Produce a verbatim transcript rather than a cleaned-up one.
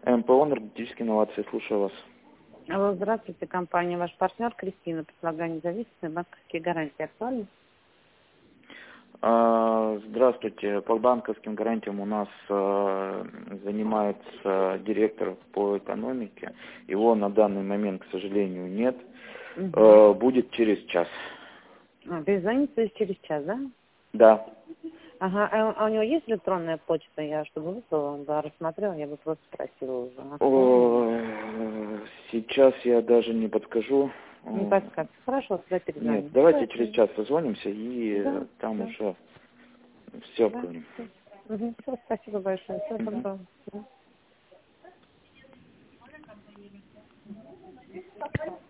МПО «Энергетические инновации». Слушаю вас. Алло, здравствуйте, компания «Ваш партнер» Кристина. Предлагаю независимые банковские гарантии. Актуальны? А, Здравствуйте. По банковским гарантиям у нас а, занимается директор по экономике. Его на данный момент, к сожалению, нет. Угу. А, будет через час. А, перезвоните через час, да? Да. Ага, а, а у него есть электронная почта? Я, чтобы выслала, он бы рассмотрела, я бы просто спросила уже. О, сейчас я даже не подскажу. Не подскажете. Хорошо, тогда перезвоните. Нет, давайте через час созвонимся и Да, там да. уже все Да. обговорим. Угу. Все, спасибо большое. Всего Мгм. доброго. Да.